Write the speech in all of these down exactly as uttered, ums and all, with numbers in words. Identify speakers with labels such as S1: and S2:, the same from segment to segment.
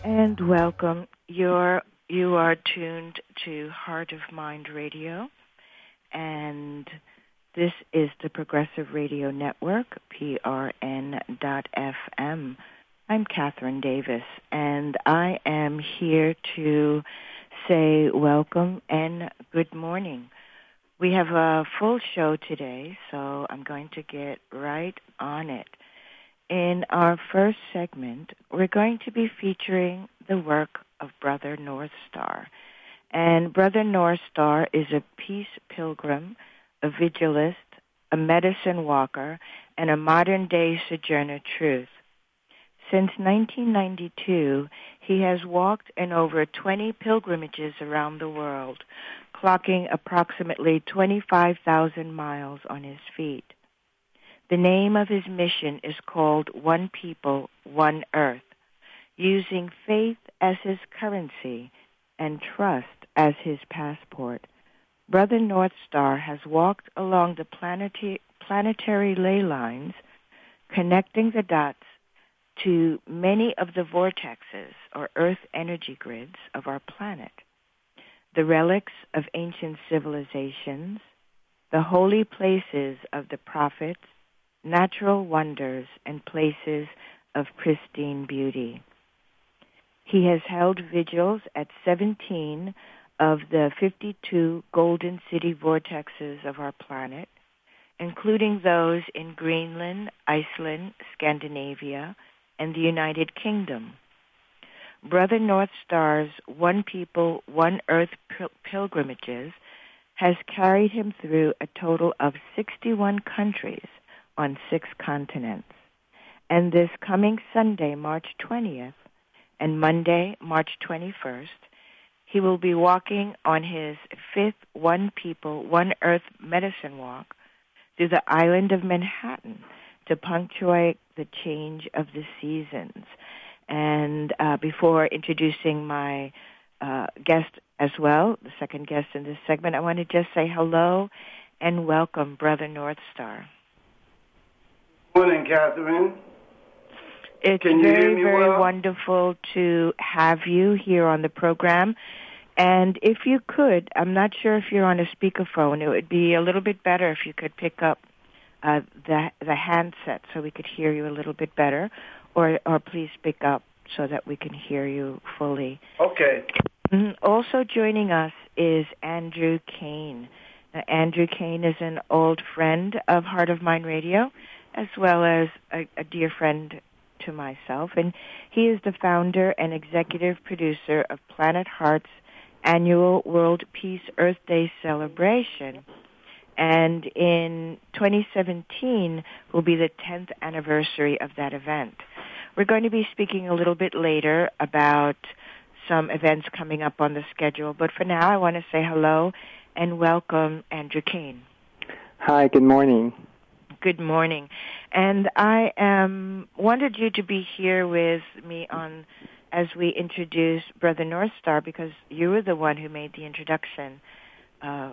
S1: And welcome. You're, you are tuned to Heart of Mind Radio, and this is the Progressive Radio Network, P R N dot F M. I'm Catherine Davis, and I am here to say welcome and good morning. We have a full show today, so I'm going to get right on it. In our first segment, we're going to be featuring the work of Brother North Star. And Brother North Star is a peace pilgrim, a vigilist, a medicine walker, and a modern-day sojourner truth. Since nineteen ninety-two, he has walked in over twenty pilgrimages around the world, clocking approximately twenty-five thousand miles on his feet. The name of his mission is called One People, One Earth, using faith as his currency and trust as his passport. Brother North Star has walked along the planetary, planetary ley lines, connecting the dots to many of the vortexes or earth energy grids of our planet, the relics of ancient civilizations, the holy places of the prophets, natural wonders, and places of pristine beauty. He has held vigils at seventeen of the fifty-two golden city vortexes of our planet, including those in Greenland, Iceland, Scandinavia, and the United Kingdom. Brother North Star's One People, One Earth pil- pilgrimages has carried him through a total of sixty-one countries on six continents. And this coming Sunday, March twentieth, and Monday, March twenty-first, he will be walking on his fifth One People, One Earth medicine walk through the island of Manhattan to punctuate the change of the seasons. And uh, before introducing my uh, guest as well, the second guest in this segment, I want to just say hello and welcome, Brother North Star.
S2: Morning, Catherine.
S1: It's
S2: Can you
S1: very,
S2: hear me
S1: very
S2: well?
S1: wonderful to have you here on the program. And if you could, I'm not sure if you're on a speakerphone, it would be a little bit better if you could pick up uh, the the handset so we could hear you a little bit better, or or please speak up so that we can hear you fully.
S2: Okay.
S1: Also joining us is Andrew Kane. Now, Andrew Kane is an old friend of Heart of Mind Radio, as well as a, a dear friend to myself, and he is the founder and executive producer of Planet Heart's annual World Peace Earth Day celebration. And in twenty seventeen will be the tenth anniversary of that event. We're going to be speaking a little bit later about some events coming up on the schedule, but for now I want to say hello and welcome Andrew Kane.
S3: Hi, good morning.
S1: Good morning. And I um, wanted you to be here with me on as we introduce Brother North Star, because you were the one who made the introduction uh,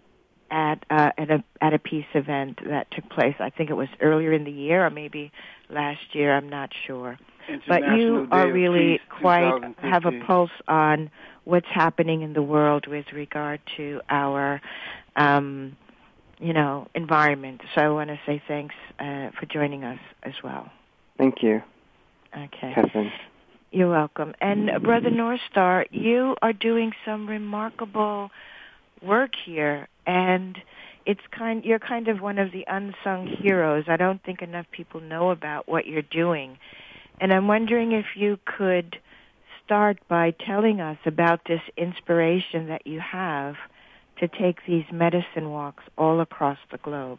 S1: at uh, at a at a peace event that took place. I think it was earlier in the year or maybe last year. I'm not sure. But you
S2: Day
S1: are
S2: of
S1: really
S2: Peace
S1: quite
S2: twenty fifteen.
S1: have a pulse on what's happening in the world with regard to our um, you know, environment. So I want to say thanks uh, for joining us as well.
S3: Thank you.
S1: Okay.
S3: Catherine.
S1: You're welcome. And uh, Brother North Star, you are doing some remarkable work here, and it's kind. You're kind of one of the unsung heroes. I don't think enough people know about what you're doing, and I'm wondering if you could start by telling us about this inspiration that you have to take these medicine walks all across the globe.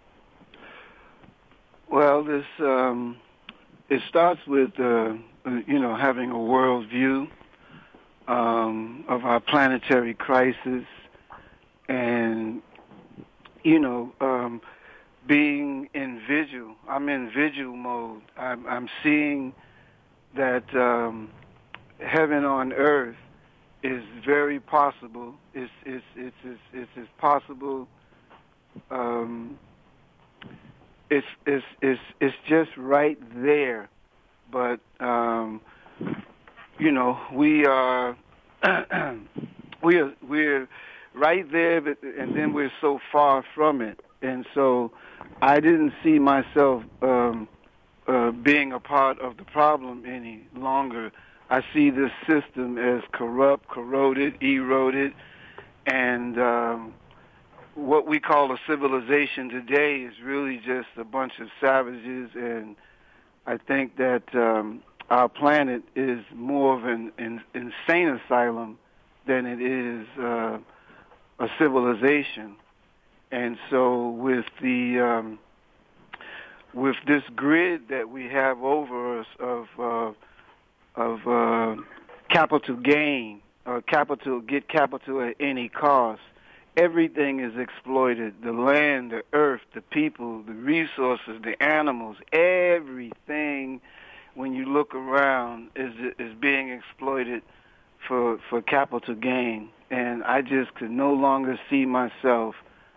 S2: Well, this um, it starts with uh, you know having a world view um, of our planetary crisis, and you know um, being in vigil. I'm in vigil mode. I'm, I'm seeing that um, heaven on earth is very possible. It's it's it's it's, it's, it's possible. Um, it's it's it's it's just right there, but um, you know, we are we are we're right there, but, and then we're so far from it, and so I didn't see myself um, uh, being a part of the problem any longer. I see this system as corrupt, corroded, eroded, and um, what we call a civilization today is really just a bunch of savages, and I think that um, our planet is more of an, an insane asylum than it is uh, a civilization. And so with the um, with this grid that we have over us of uh, of uh, capital gain, or capital get capital at any cost, everything is exploited. The land, the earth, the people, the resources, the animals, everything, when you look around, is is being exploited for for capital gain. And I just could no longer see myself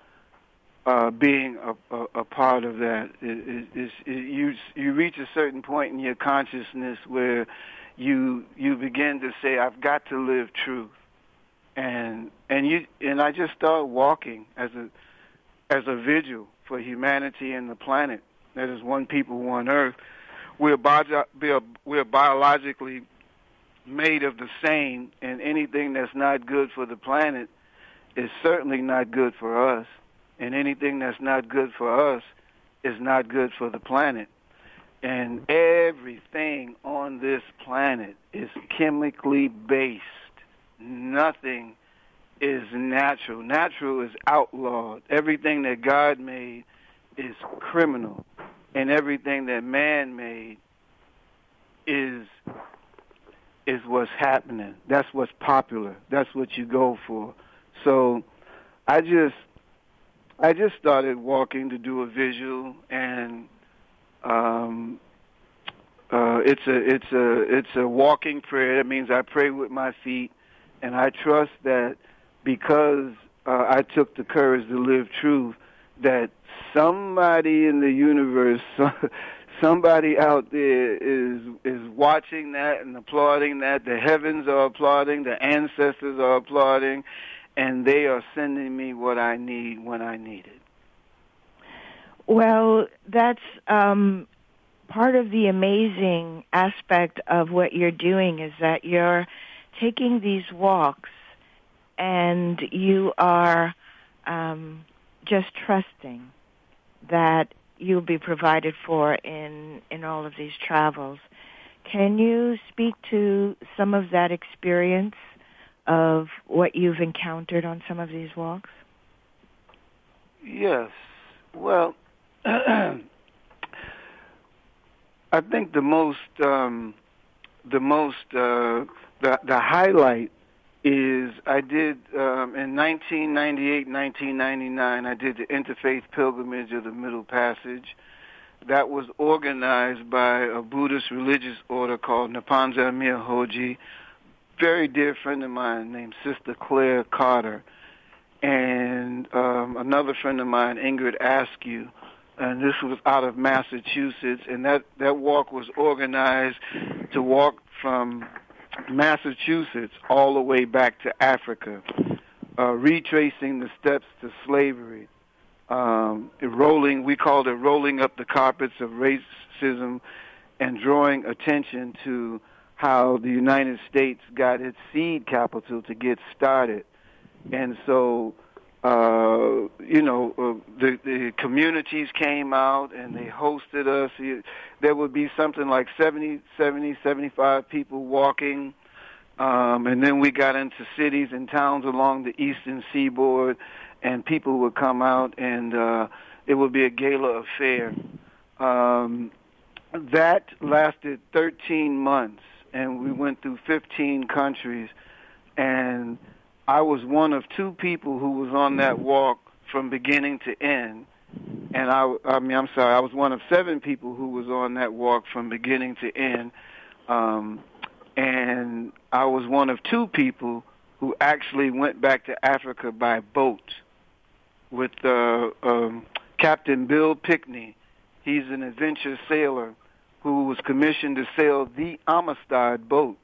S2: uh, being a, a, a part of that. It, it, it, you you reach a certain point in your consciousness where you you begin to say, I've got to live truth. And and you and I just started walking as a as a vigil for humanity and the planet. That is one people, one earth. We're bio, we're biologically made of the same, and anything that's not good for the planet is certainly not good for us. And anything that's not good for us is not good for the planet. And everything on this planet is chemically based. Nothing is natural. Natural is outlawed. Everything that God made is criminal. And everything that man made is is what's happening. That's what's popular. That's what you go for. So I just I just started walking to do a visual, and um uh it's a it's a it's a walking prayer. That means I pray with my feet. And I trust that because uh, I took the courage to live truth, that somebody in the universe, somebody out there is is watching that and applauding that. The heavens are applauding, the ancestors are applauding, and they are sending me what I need when I need it.
S1: Well, that's um, part of the amazing aspect of what you're doing, is that you're taking these walks, and you are um, just trusting that you'll be provided for in, in all of these travels. Can you speak to some of that experience of what you've encountered on some of these walks?
S2: Yes. Well, I think the most um, the most uh, The, the highlight is I did, um, in nineteen ninety-eight, nineteen ninety-nine, I did the Interfaith Pilgrimage of the Middle Passage. That was organized by a Buddhist religious order called Napanza Amir Hoji, very dear friend of mine named Sister Claire Carter, and um, another friend of mine, Ingrid Askew, and this was out of Massachusetts, and that, that walk was organized to walk from Massachusetts all the way back to Africa, uh, retracing the steps to slavery, um, rolling, we called it rolling up the carpets of racism, and drawing attention to how the United States got its seed capital to get started. And so, uh, you know, uh, the, the communities came out and they hosted us. There would be something like seventy, seventy, seventy-five people walking. Um, and then we got into cities and towns along the eastern seaboard, and people would come out, and uh, it would be a gala affair. Um, that lasted thirteen months, and we went through fifteen countries, and I was one of two people who was on that walk from beginning to end. And I, I mean, I'm sorry, I was one of seven people who was on that walk from beginning to end. Um, and I was one of two people who actually went back to Africa by boat with uh, um, Captain Bill Pickney. He's an adventure sailor who was commissioned to sail the Amistad boat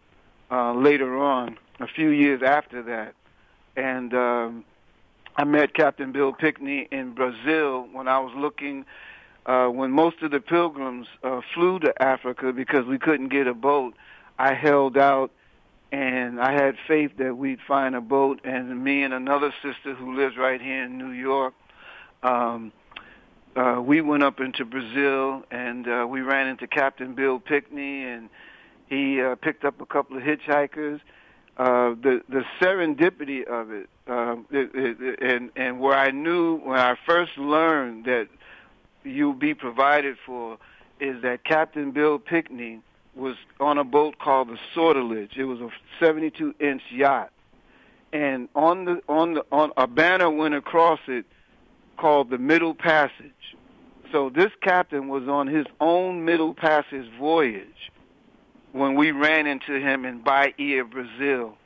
S2: uh, later on, a few years after that. And um, I met Captain Bill Pickney in Brazil when I was looking, uh, when most of the pilgrims uh, flew to Africa because we couldn't get a boat. I held out, and I had faith that we'd find a boat, and me and another sister who lives right here in New York, um, uh, we went up into Brazil, and uh, we ran into Captain Bill Pickney, and he uh, picked up a couple of hitchhikers. Uh, the the serendipity of it, uh, it, it, and and where I knew when I first learned that you'll be provided for, is that Captain Bill Pickney was on a boat called the Sortilege. It was a seventy-two inch yacht, and on the on the on a banner went across it called the Middle Passage. So this captain was on his own Middle Passage voyage when we ran into him in Bahia, Brazil.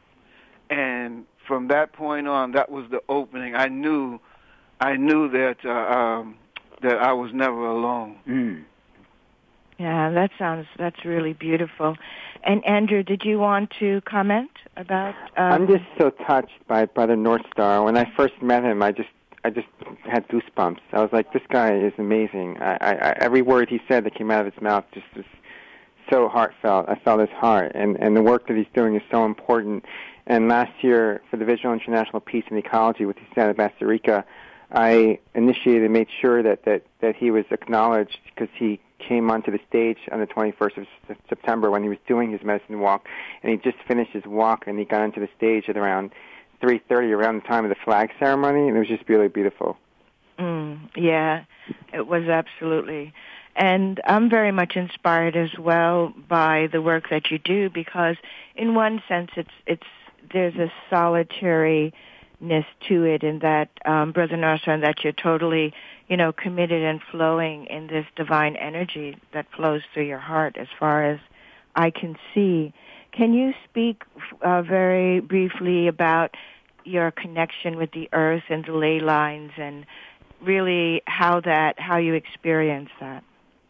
S2: And from that point on, that was the opening. I knew, I knew that uh, um, that I was never alone.
S3: Mm.
S1: Yeah, that sounds, that's really beautiful. And Andrew, did you want to comment about? Um...
S3: I'm just so touched by Brother North Star. When I first met him, I just, I just had goosebumps. I was like, this guy is amazing. I, I, I, every word he said that came out of his mouth just was so heartfelt. I felt his heart, and, and the work that he's doing is so important. And last year, for the Vigil International Peace and Ecology with the Santa Costa Rica, I initiated and made sure that, that, that he was acknowledged because he came onto the stage on the twenty-first of September when he was doing his medicine walk, and he just finished his walk, and he got onto the stage at around three thirty, around the time of the flag ceremony, and it was just really beautiful.
S1: Mm, yeah, it was absolutely. And I'm very much inspired as well by the work that you do, because in one sense it's it's there's a solitariness to it, in that um, Brother Northstar, that you're totally, you know, committed and flowing in this divine energy that flows through your heart, as far as I can see. Can you speak uh, very briefly about your connection with the earth and the ley lines, and really how that how you experience that?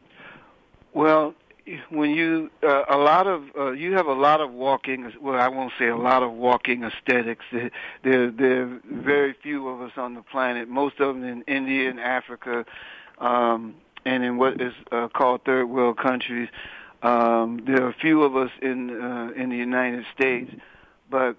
S2: Well, when you uh, a lot of uh, you have a lot of walking. Well, I won't say a lot of walking aesthetics. There, there are very few of us on the planet. Most of them in India and Africa, um, and in what is uh, called third world countries. Um, there are a few of us in uh, in the United States, but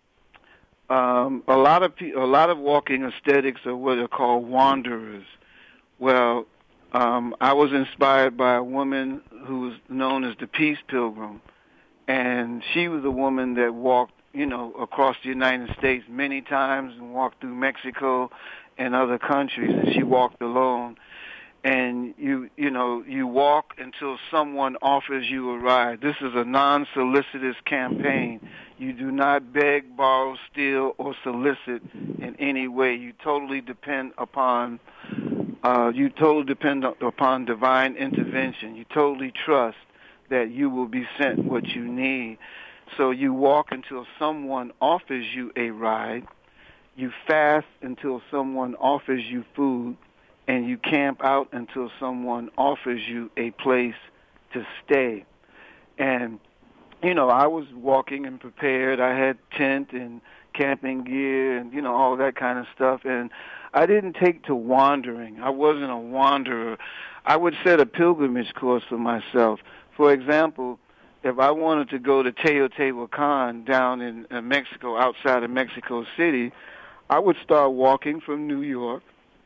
S2: um, a lot of pe- a lot of walking aesthetics are what are called wanderers. Well. Um, I was inspired by a woman who was known as the Peace Pilgrim, and she was a woman that walked, you know, across the United States many times and walked through Mexico and other countries, and she walked alone. And you, you know, you walk until someone offers you a ride. This is a non-solicitous campaign. You do not beg, borrow, steal, or solicit in any way. You totally depend upon Uh, you totally depend upon divine intervention. You totally trust that you will be sent what you need. So you walk until someone offers you a ride. You fast until someone offers you food. And you camp out until someone offers you a place to stay. And, you know, I was walking and prepared. I had tent and camping gear and, you know, all that kind of stuff. And I didn't take to wandering. I wasn't a wanderer. I would set a pilgrimage course for myself. For example, if I wanted to go to Teotihuacan down in uh, Mexico, outside of Mexico City, I would start walking from New York,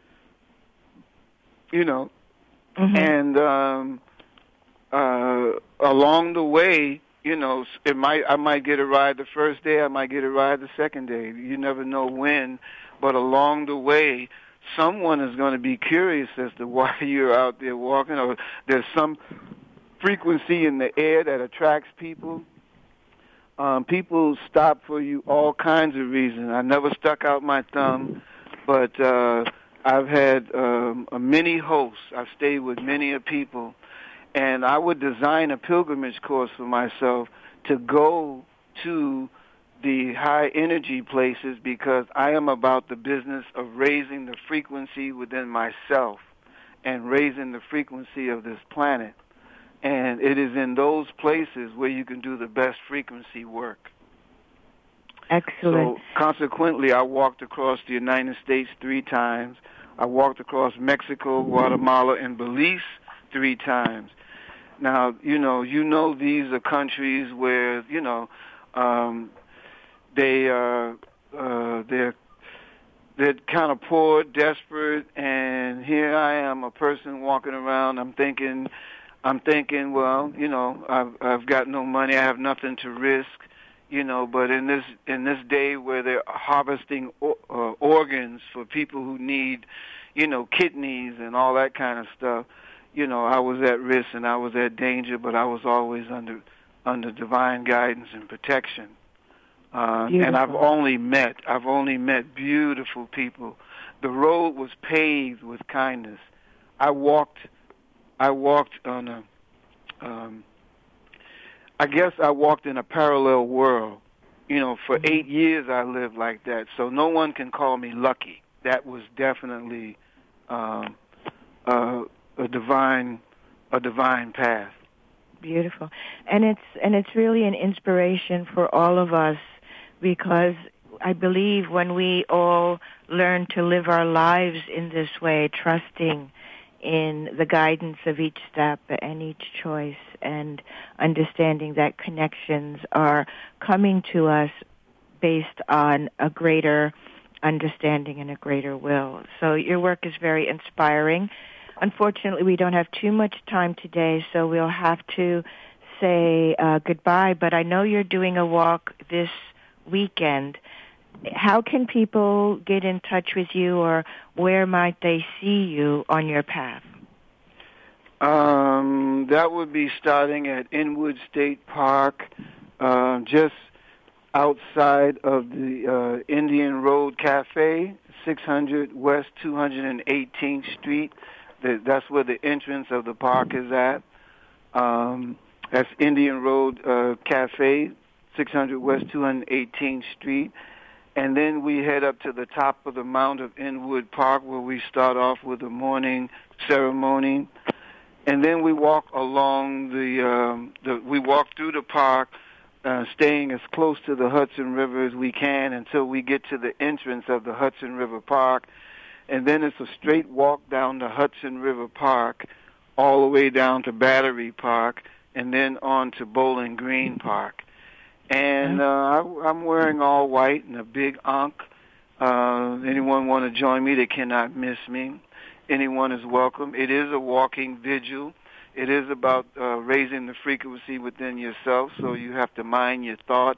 S2: you know, mm-hmm. and um, uh, along the way, you know, it might I might get a ride the first day, I might get a ride the second day. You never know when. But along the way, someone is going to be curious as to why you're out there walking, or there's some frequency in the air that attracts people. Um, people stop for you all kinds of reasons. I never stuck out my thumb, but uh, I've had um, a many hosts. I've stayed with many of people, and I would design a pilgrimage course for myself to go to the high energy places, because I am about the business of raising the frequency within myself and raising the frequency of this planet. And it is in those places where you can do the best frequency work.
S1: Excellent.
S2: So consequently, I walked across the United States three times. I walked across Mexico, Guatemala, and Belize three times. Now, you know, you know these are countries where, you know, um, they are, uh, they're, they're kind of poor, desperate, and here I am, a person walking around, I'm thinking, I'm thinking, well, you know, I've, I've got no money, I have nothing to risk, you know, but in this, in this day where they're harvesting or, uh, organs for people who need, you know, kidneys and all that kind of stuff, you know, I was at risk and I was at danger, but I was always under under divine guidance and protection. Uh, and I've only met, I've only met beautiful people. The road was paved with kindness. I walked, I walked on a, um, I guess I walked in a parallel world. You know, for eight years I lived like that, so no one can call me lucky. That was definitely um, uh, a divine, a divine path.
S1: Beautiful, and it's and it's really an inspiration for all of us, because I believe when we all learn to live our lives in this way, trusting in the guidance of each step and each choice, and understanding that connections are coming to us based on a greater understanding and a greater will. So your work is very inspiring. Unfortunately, we don't have too much time today, so we'll have to say uh, goodbye. But I know you're doing a walk this weekend. How can people get in touch with you, or where might they see you on your path?
S2: Um, that would be starting at Inwood State Park, uh, just outside of the uh, Indian Road Cafe, six hundred West two hundred eighteenth Street. That's where the entrance of the park is at. Um, that's Indian Road uh, Cafe, six hundred West two hundred eighteenth Street. And then we head up to the top of the Mount of Inwood Park, where we start off with a morning ceremony. And then we walk along the, um, the we walk through the park, uh, staying as close to the Hudson River as we can until we get to the entrance of the Hudson River Park. And then it's a straight walk down the Hudson River Park, all the way down to Battery Park, and then on to Bowling Green Park. And uh, I, I'm wearing all white and a big ankh. Uh, anyone want to join me, they cannot miss me. Anyone is welcome. It is a walking vigil. It is about uh, raising the frequency within yourself, so you have to mind your thoughts.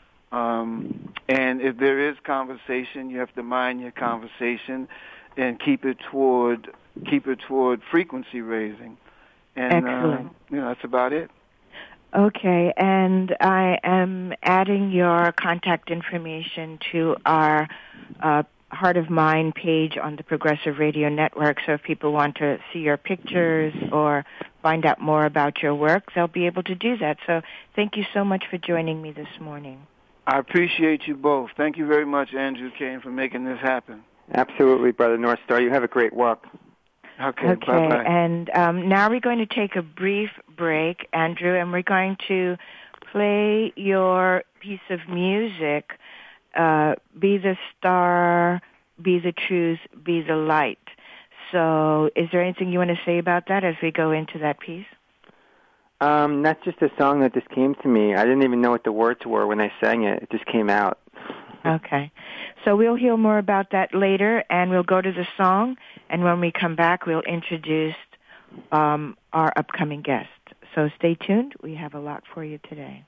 S2: Um, and if there is conversation, you have to mind your conversation and keep it toward keep it toward frequency raising. And
S1: Excellent.
S2: Uh, you know, that's about it.
S1: Okay, and I am adding your contact information to our uh, Heart of Mind page on the Progressive Radio Network, so if people want to see your pictures or find out more about your work, they'll be able to do that. So thank you so much for joining me this morning.
S2: I appreciate you both. Thank you very much, Andrew Kane, for making this happen.
S3: Absolutely, Brother North Star. You have a great walk.
S2: Okay,
S1: okay.
S2: Bye-bye.
S1: And um, now we're going to take a brief break, Andrew, and we're going to play your piece of music, uh, Be the Star, Be the Truth, Be the Light. So is there anything you want to say about that as we go into that piece?
S3: Um, that's just a song that just came to me. I didn't even know what the words were when I sang it. It just came out.
S1: Okay. So we'll hear more about that later, and we'll go to the song, and when we come back, we'll introduce um, our upcoming guest. So stay tuned. We have a lot for you today.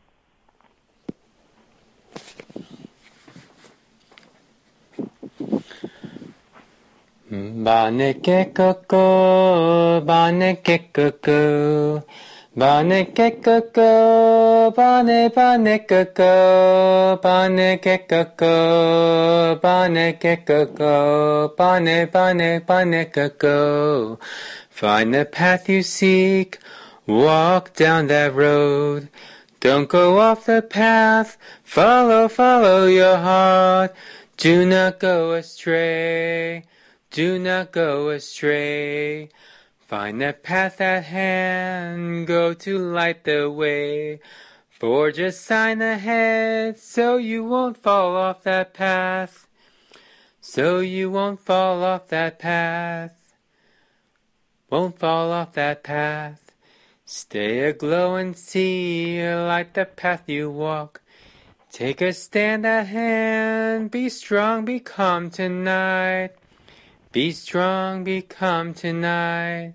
S4: Baneke koko, baneke koko, baneke koko, bane baneke koko, baneke koko, baneke koko, bane bane baneke koko. Find the path you seek, walk down that road. Don't go off the path, follow, follow your heart. Do not go astray. Do not go astray. Find the path at hand, go to light the way. Forge a sign ahead, so you won't fall off that path. So you won't fall off that path. Won't fall off that path. Stay aglow and see, light the path you walk. Take a stand at hand, be strong, be calm tonight. Be strong, be calm tonight.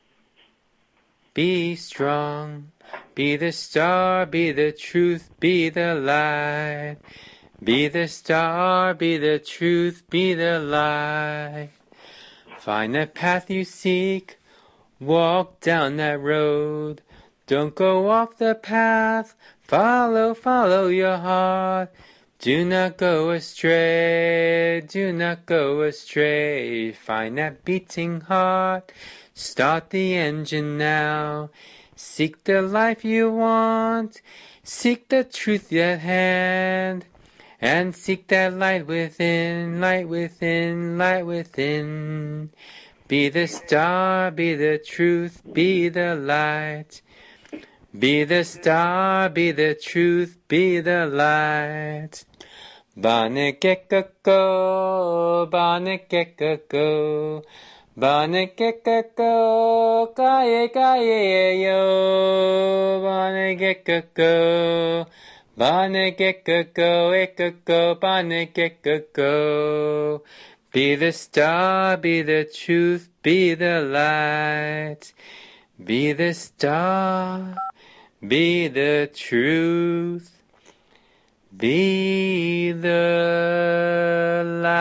S4: Be strong, be the star, be the truth, be the light. Be the star, be the truth, be the light. Find the path you seek, walk down that road. Don't go off the path, follow, follow your heart. Do not go astray, do not go astray. Find that beating heart, start the engine now. Seek the life you want, seek the truth at hand. And seek that light within, light within, light within. Be the star, be the truth, be the light. Be the star, be the truth, be the light. Banekekako, banekekako, banekekako, kaye kaye yo, banekekako. Banekekako, ekako, banekekako. Be the star, be the truth, be the light. Be the star, be the truth, be the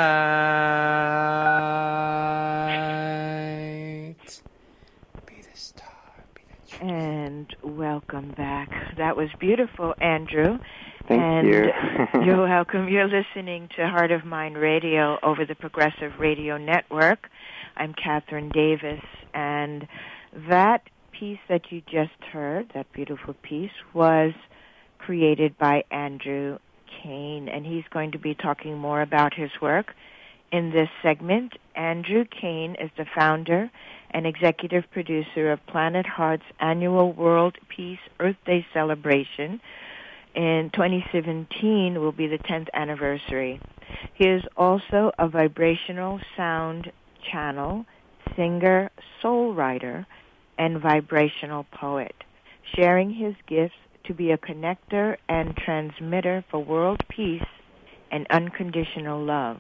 S4: light. Be the star, be the truth.
S1: And welcome back. That was beautiful, Andrew.
S3: Thank
S1: and
S3: you.
S1: You're welcome. You're listening to Heart of Mind Radio over the Progressive Radio Network. I'm Catherine Davis, and that piece that you just heard, that beautiful piece, was created by Andrew Kane, and he's going to be talking more about his work in this segment. Andrew Kane is the founder and executive producer of Planet Heart's annual World Peace Earth Day celebration. In twenty seventeen will be the tenth anniversary. He is also a vibrational sound channel, singer, soul writer, and vibrational poet, sharing his gifts to be a connector and transmitter for world peace and unconditional love.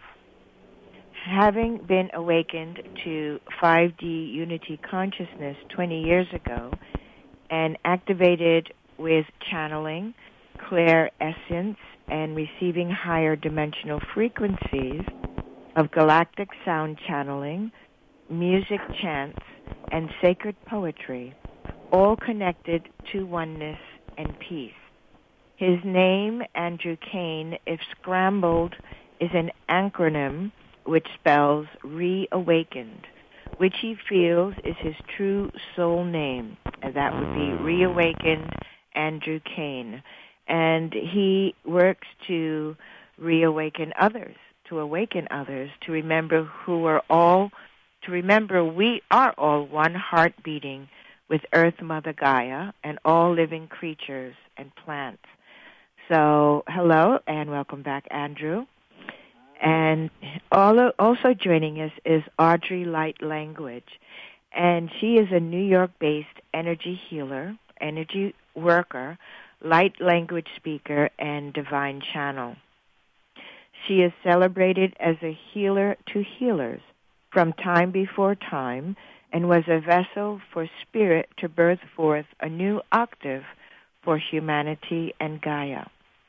S1: Having been awakened to five D unity consciousness twenty years ago and activated with channeling, clairsentience, and receiving higher dimensional frequencies of galactic sound channeling, music chants, and sacred poetry, all connected to oneness and peace. His name, Andrew Kane, if scrambled, is an acronym which spells reawakened, which he feels is his true soul name, and that would be Reawakened Andrew Kane. And he works to reawaken others, to awaken others, to remember who are all, to remember we are all one heart beating with Earth Mother Gaia and all living creatures and plants. So, hello and welcome back, Andrew. And also joining us is Audrey Light Language, and she is a New York-based energy healer, energy worker, light language speaker, and divine channel. She is celebrated as a healer to healers from time before time and was a vessel for spirit to birth forth a new octave for humanity and Gaia.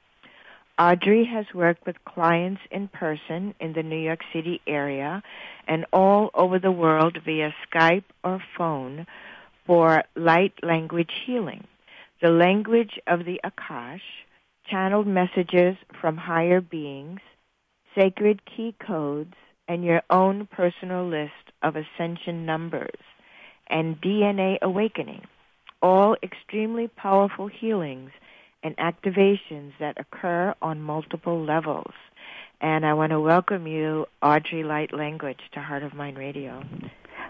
S1: Audrey has worked with clients in person in the New York City area and all over the world via Skype or phone for light language healing, the language of the Akash, channeled messages from higher beings, sacred key codes, and your own personal list of ascension numbers, and D N A awakening, all extremely powerful healings and activations that occur on multiple levels. And I want to welcome you, Audrey Light Language, to Heart of Mind Radio.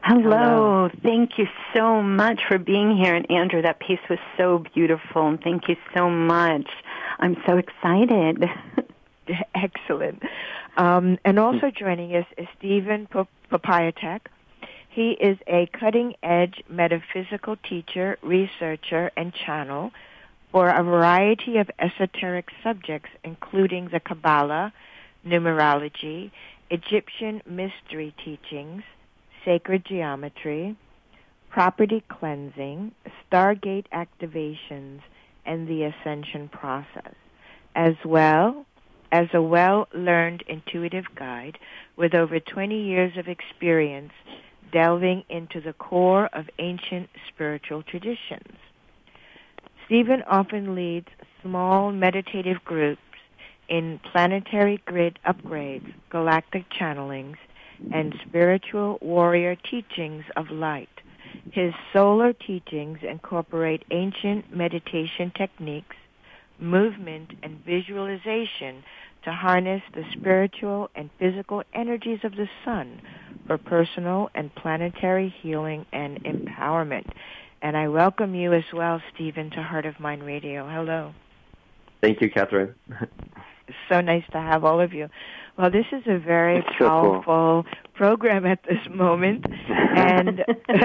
S5: Hello.
S1: Hello.
S5: Thank you so much for being here. And Andrew, that piece was so beautiful. And thank you so much. I'm so excited.
S1: Excellent. Um, and also joining us is Stephen Papayatek. He is a cutting-edge metaphysical teacher, researcher, and channel for a variety of esoteric subjects, including the Kabbalah, numerology, Egyptian mystery teachings, sacred geometry, property cleansing, Stargate activations, and the ascension process, as well as a well-learned intuitive guide with over twenty years of experience delving into the core of ancient spiritual traditions. Stephen often leads small meditative groups in planetary grid upgrades, galactic channelings, and spiritual warrior teachings of light. His solar teachings incorporate ancient meditation techniques, movement, and visualization to harness the spiritual and physical energies of the sun for personal and planetary healing and empowerment. And I welcome you as well, Stephen, to Heart of Mind Radio. Hello.
S6: Thank you, Catherine.
S1: It's so nice to have all of you. Well, this is a very
S3: it's so
S1: powerful
S3: cool.
S1: program at this moment, and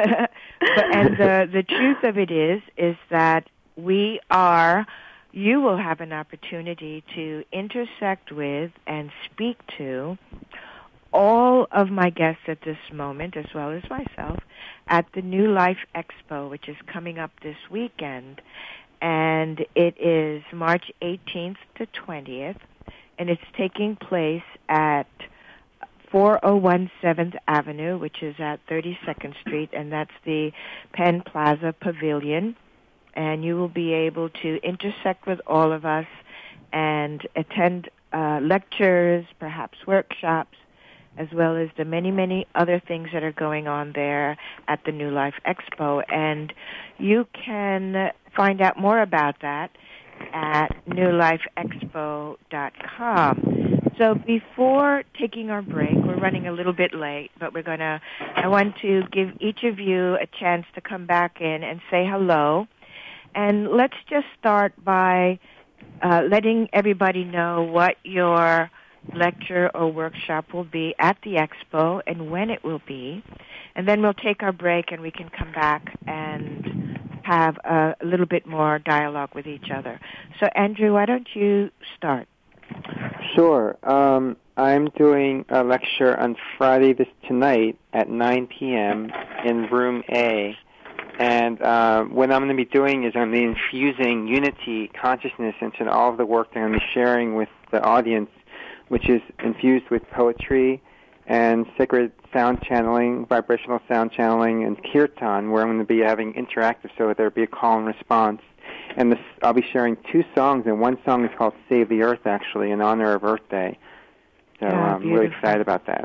S1: and the the truth of it is is that we are. You will have an opportunity to intersect with and speak to all of my guests at this moment, as well as myself, at the New Life Expo, which is coming up this weekend. And it is March eighteenth to twentieth, and it's taking place at four oh one seventh Avenue, which is at thirty-second Street, and that's the Penn Plaza Pavilion. And you will be able to intersect with all of us and attend uh, lectures, perhaps workshops, as well as the many, many other things that are going on there at the New Life Expo. And you can find out more about that at new life expo dot com. So before taking our break, we're running a little bit late, but we're going to, I want to give each of you a chance to come back in and say hello. And let's just start by uh, letting everybody know what your lecture or workshop will be at the expo and when it will be. And then we'll take our break and we can come back and have a, a little bit more dialogue with each other. So, Andrew, why don't you start?
S3: Sure. Um, I'm doing a lecture on Friday this tonight at nine p.m. in Room A. And uh, what I'm going to be doing is I'm going to be infusing unity consciousness into all of the work that I'm going to be sharing with the audience, which is infused with poetry and sacred sound channeling, vibrational sound channeling, and kirtan, where I'm going to be having interactive, so there'll be a call and response. And this, I'll be sharing two songs, and one song is called Save the Earth, actually, in honor of Earth Day. So
S1: yeah,
S3: I'm really excited about that.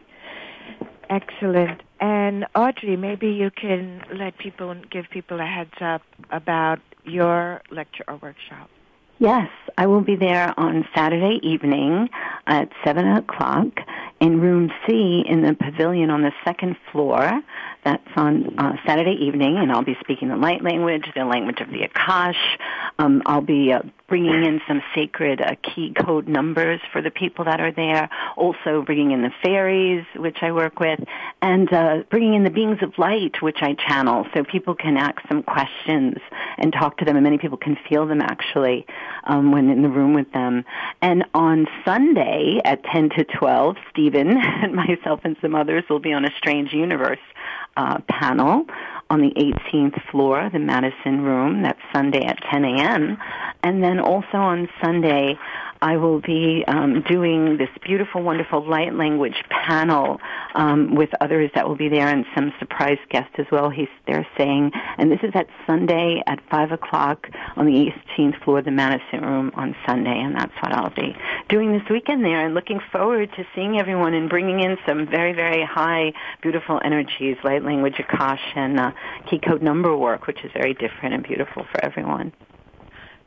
S1: Excellent. And Audrey, maybe you can let people, give people a heads up about your lecture or workshop.
S5: Yes, I will be there on Saturday evening at seven o'clock in Room C in the pavilion on the second floor. That's on uh, Saturday evening, and I'll be speaking the light language, the language of the Akash. Um, I'll be uh, bringing in some sacred uh, key code numbers for the people that are there, also bringing in the fairies, which I work with, and uh, bringing in the beings of light, which I channel, so people can ask some questions and talk to them, and many people can feel them, actually, um, when in the room with them. And on Sunday at ten to twelve, Stephen and myself and some others will be on a Strange Universe uh, panel on the eighteenth floor, the Madison Room. That's Sunday at ten a.m. And then also on Sunday, I will be um, doing this beautiful, wonderful light language panel um, with others that will be there and some surprise guests as well, he's they're saying. And this is at Sunday at five o'clock on the eighteenth floor of the Madison Room on Sunday, and that's what I'll be doing this weekend there, and looking forward to seeing everyone and bringing in some very, very high, beautiful energies, light language, Akash, and uh, key code number work, which is very different and beautiful for everyone.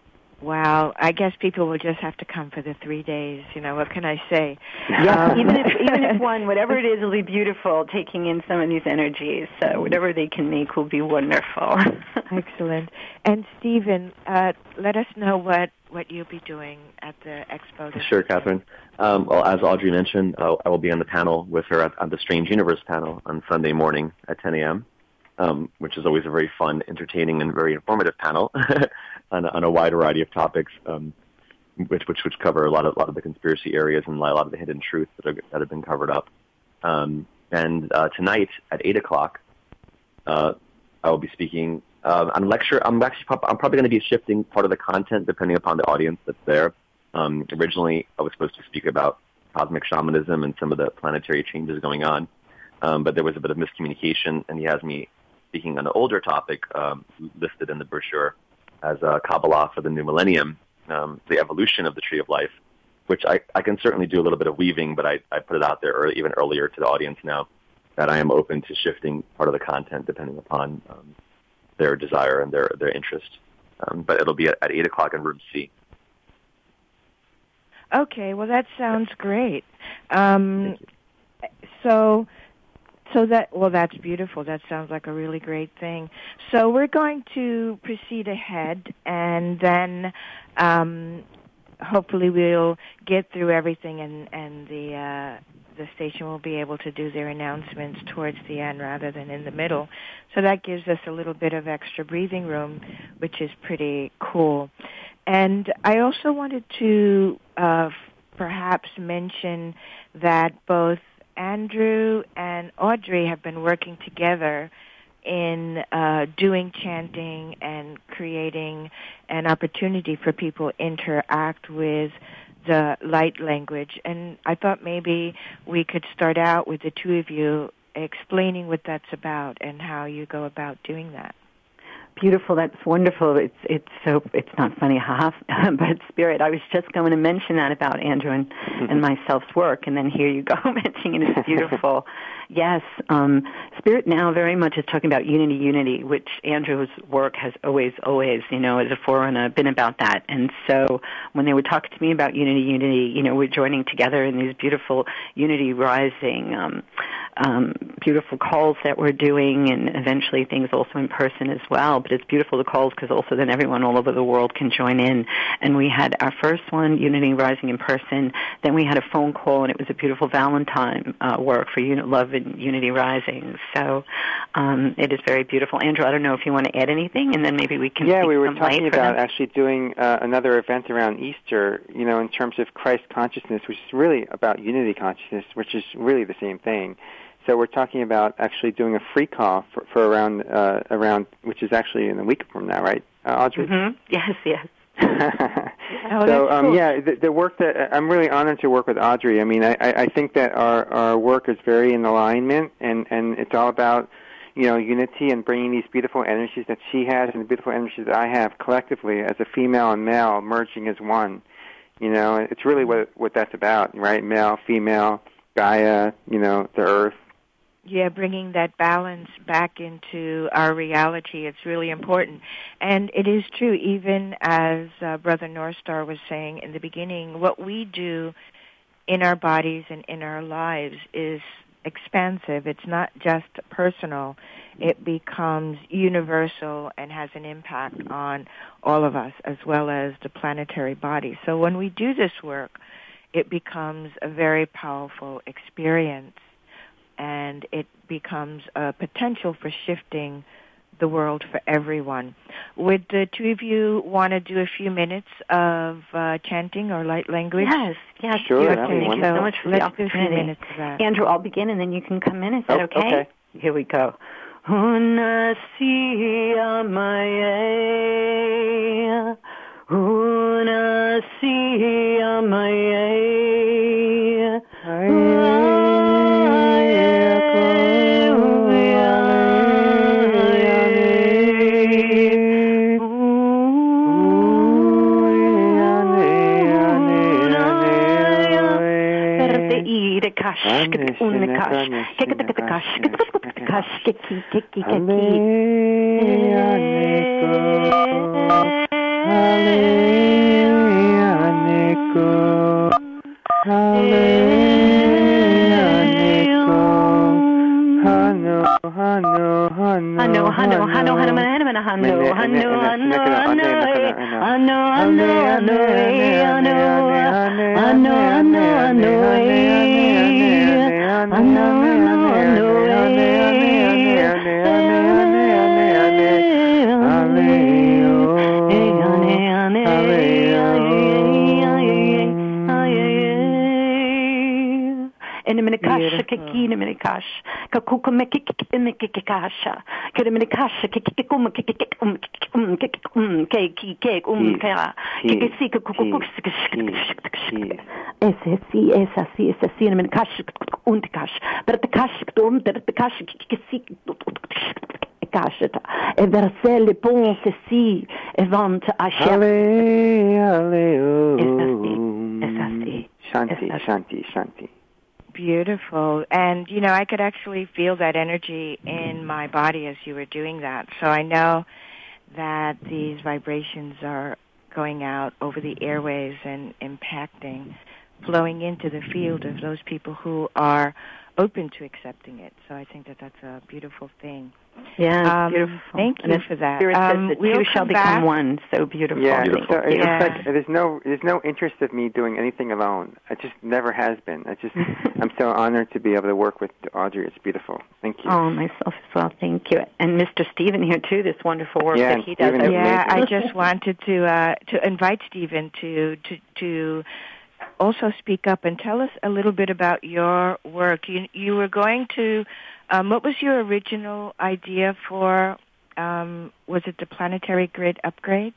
S1: Wow, I guess people will just have to come for the three days. You know, what can I say?
S5: Yeah,
S1: Um,
S5: even if even if one, whatever it is, will be beautiful. Taking in some of these energies, so whatever they can make will be wonderful.
S1: Excellent. And Stephen, uh, let us know what, what you'll be doing at the expo.
S6: Sure, Catherine. Um, well, as Audrey mentioned, uh, I will be on the panel with her at, at the Strange Universe panel on Sunday morning at ten a.m., um, which is always a very fun, entertaining, and very informative panel on, a, on a wide variety of topics, um, which, which which cover a lot of a lot of the conspiracy areas and a lot of the hidden truths that, are, that have been covered up. Um, and uh, tonight at eight o'clock, uh, I will be speaking uh, on a lecture. I'm actually I'm probably going to be shifting part of the content depending upon the audience that's there. Um, originally, I was supposed to speak about cosmic shamanism and some of the planetary changes going on, um, but there was a bit of miscommunication, and he has me speaking on the older topic um, listed in the brochure as uh, Kabbalah for the New Millennium, um, the evolution of the Tree of Life, which I, I can certainly do a little bit of weaving, but I, I put it out there early, even earlier to the audience now that I am open to shifting part of the content depending upon um, their desire and their, their interest. Um, but it'll be at, at eight o'clock in room C.
S1: Okay, well, that sounds great. Um, so... So that, well, that's beautiful. That sounds like a really great thing. So we're going to proceed ahead, and then um, hopefully we'll get through everything, and, and the uh, the station will be able to do their announcements towards the end rather than in the middle. So that gives us a little bit of extra breathing room, which is pretty cool. And I also wanted to uh, perhaps mention that both Andrew and Audrey have been working together in uh, doing chanting and creating an opportunity for people to interact with the light language. And I thought maybe we could start out with the two of you explaining what that's about and how you go about doing that.
S5: Beautiful. That's wonderful. It's it's so it's not funny, haha, but Spirit. I was just going to mention that about Andrew and, and myself's work, and then here you go mentioning it. It's beautiful. Yes, um, Spirit now very much is talking about unity, unity, which Andrew's work has always, always, you know, as a forerunner, been about that. And so when they would talk to me about unity, unity, you know, we're joining together in these beautiful unity rising, um, um, beautiful calls that we're doing, and eventually things also in person as well. But it's beautiful, the calls, because also then everyone all over the world can join in. And we had our first one, Unity Rising in person. Then we had a phone call, and it was a beautiful Valentine uh, work for Unit Love and Unity Rising. So um, it is very beautiful. Andrew, I don't know if you want to add anything, and then maybe we can
S3: Yeah, we were talking about
S5: them.
S3: actually doing uh, another event around Easter, you know, in terms of Christ consciousness, which is really about unity consciousness, which is really the same thing. So we're talking about actually doing a free call for, for around, uh, around, which is actually in a week from now, right, uh, Audrey?
S5: Mm-hmm. Yes, yes.
S1: oh,
S3: so, um,
S1: cool.
S3: yeah, the, the work that, I'm really honored to work with Audrey. I mean, I, I think that our, our work is very in alignment, and, and it's all about, you know, unity and bringing these beautiful energies that she has and the beautiful energies that I have collectively as a female and male merging as one. You know, it's really what, what that's about, right? Male, female, Gaia, you know, the earth.
S1: Yeah, bringing that balance back into our reality, it's really important. And it is true, even as uh, Brother Northstar was saying in the beginning, what we do in our bodies and in our lives is expansive. It's not just personal. It becomes universal and has an impact on all of us as well as the planetary body. So when we do this work, it becomes a very powerful experience. And it becomes a potential for shifting the world for everyone. Would the two of you want to do a few minutes of uh, chanting or light language?
S5: Yes, yes.
S3: Sure,
S5: Thank
S3: that'd be
S5: you
S3: wonderful.
S5: so much for
S1: Let's
S5: the
S1: do a few
S5: opportunity.
S1: minutes of that.
S5: Andrew, I'll begin, and then you can come in. Is that
S3: Oh,
S5: okay?
S3: okay.
S5: Here we go. Una sia mae, una sia mae,
S3: Hallelujah.
S5: hano, hano, hano, hano, hano, hano, hano, hano, hano, hano, hano, Iniminikash, Kikinimikash, Kakukamekikimikikasha, Kiriminikash, Kikikum, Kikikum, Kikikum, Kiki, Kik, Umka, Kikisika, Kukuks, S S C, S S C, S S C, Iniminikash, Untikash, but the Kash, the Kash, Kikisik, Kasheta, e verser les ponts, ceci, et vente à cher.
S3: Allez, allez, oh.
S5: S S C,
S3: Shanti, Shanti, Shanti.
S1: Beautiful. And, you know, I could actually feel that energy in my body as you were doing that. So I know that these vibrations are going out over the airways and impacting, flowing into the field of those people who are open to accepting it. So I think that that's a beautiful thing.
S5: Yeah,
S1: um,
S5: beautiful.
S1: Thank you
S5: and
S1: for that.
S5: Spirit
S1: Um,
S5: says the
S1: we'll
S5: two shall become
S1: back.
S5: one. So beautiful.
S3: Yeah,
S6: beautiful.
S3: so it's
S1: Yeah.
S3: like there's no there's no interest of me doing anything alone. It just never has been. I just I'm so honored to be able to work with Audrey. It's beautiful. Thank you.
S5: Oh, myself as well. Thank you. And Mister Stephen here too. This wonderful work
S3: Yeah,
S5: that he does.
S3: Stephen is
S1: Yeah, I
S3: amazing.
S1: just wanted to uh, to invite Stephen to to to also speak up and tell us a little bit about your work. You you were going to um, what was your original idea for? Um, was it the planetary grid upgrades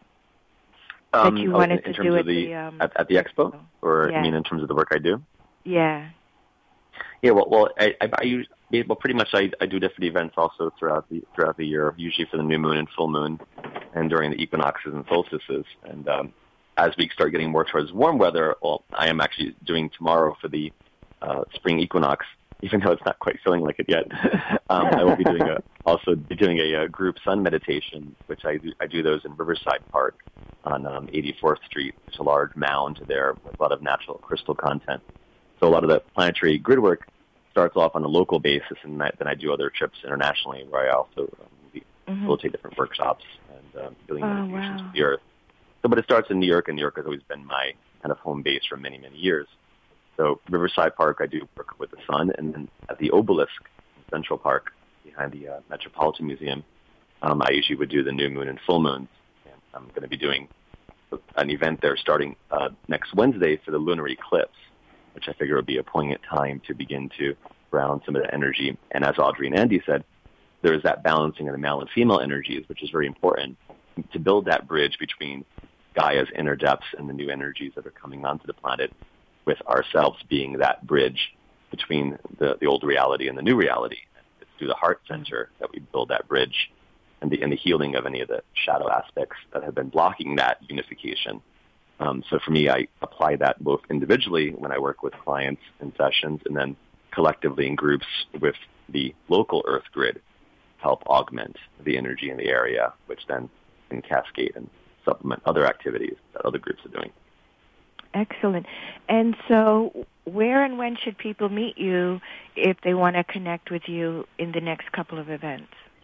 S6: Um,
S1: that you
S6: oh,
S1: wanted
S6: in, in
S1: to
S6: terms
S1: do
S6: of
S1: at
S6: the,
S1: the um,
S6: at, at the expo, or
S1: Yeah.
S6: I mean in terms of the work I do?
S1: Yeah.
S6: Yeah, well, well, I, I, I use, well, pretty much I, I do different events also throughout the throughout the year, usually for the new moon and full moon, and during the equinoxes and solstices. And um, as we start getting more towards warm weather, well, I am actually doing tomorrow for the uh, spring equinox, even though it's not quite feeling like it yet. um, I will be doing a, also be doing a, a group sun meditation, which I do, I do those in Riverside Park on um, eighty-fourth Street. There's a large mound there with a lot of natural crystal content. So a lot of the planetary grid work starts off on a local basis, and I, then I do other trips internationally where I also um,
S1: Mm-hmm.
S6: facilitate different workshops and um, building
S1: Oh,
S6: meditations
S1: wow.
S6: with the Earth. So, but it starts in New York, and New York has always been my kind of home base for many, many years. So Riverside Park, I do work with the sun, and then at the Obelisk in Central Park, behind the uh, Metropolitan Museum, um, I usually would do the new moon and full moons. And I'm going to be doing an event there starting uh, next Wednesday for the lunar eclipse, which I figure would be a poignant time to begin to ground some of the energy. And as Audrey and Andy said, there's that balancing of the male and female energies, which is very important to build that bridge between Gaia's inner depths and the new energies that are coming onto the planet, with ourselves being that bridge between the, the old reality and the new reality. It's through the heart center that we build that bridge and the, and the healing of any of the shadow aspects that have been blocking that unification. Um, so for me, I apply that both individually when I work with clients in sessions, and then collectively in groups with the local Earth grid, help augment the energy in the area, which then can cascade and supplement other activities that other groups are doing.
S1: Excellent. And so where and when should people meet you if they want to connect with you in the next couple of events?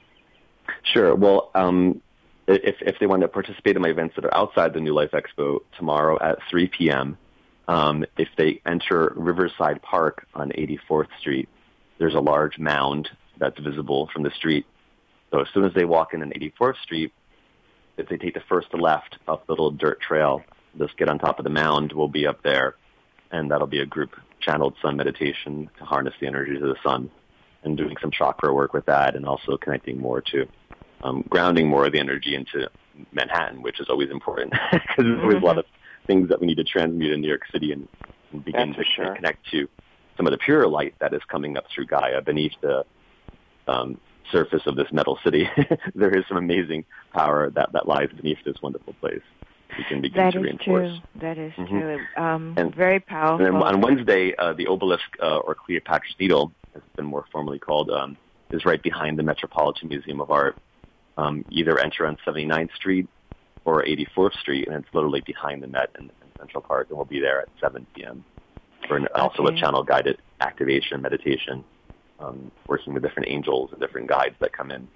S6: Sure. Well, um, if, if they want to participate in my events that are outside the New Life Expo tomorrow at three p.m., um, if they enter Riverside Park on eighty-fourth Street, there's a large mound that's visible from the street. So as soon as they walk in on eighty-fourth Street, if they take the first left up the little dirt trail, just get on top of the mound, we'll be up there, and that'll be a group channeled sun meditation to harness the energies of the sun, and doing some chakra work with that, and also connecting more to um, grounding more of the energy into Manhattan, which is always important, because there's always a lot of things that we need to transmute in New York City and, and begin
S3: That's
S6: to
S3: for sure.
S6: connect to some of the pure light that is coming up through Gaia beneath the um, surface of this metal city. There is some amazing power that, that lies beneath this wonderful place. We can begin
S1: That
S6: to
S1: is
S6: reinforce.
S1: true. That is
S6: Mhm.
S1: true. Um,
S6: And-
S1: very
S6: And
S1: powerful.
S6: then on Wednesday, uh, the Obelisk, uh, or Cleopatra's Needle, as it's been more formally called, um, is right behind the Metropolitan Museum of Art. Um, either enter on seventy-ninth Street or eighty-fourth Street, and it's literally behind the Met in, in Central Park, and we'll be there at seven p.m. for an, also a
S1: Okay.
S6: channel-guided activation meditation, um, working with different angels and different guides that come in,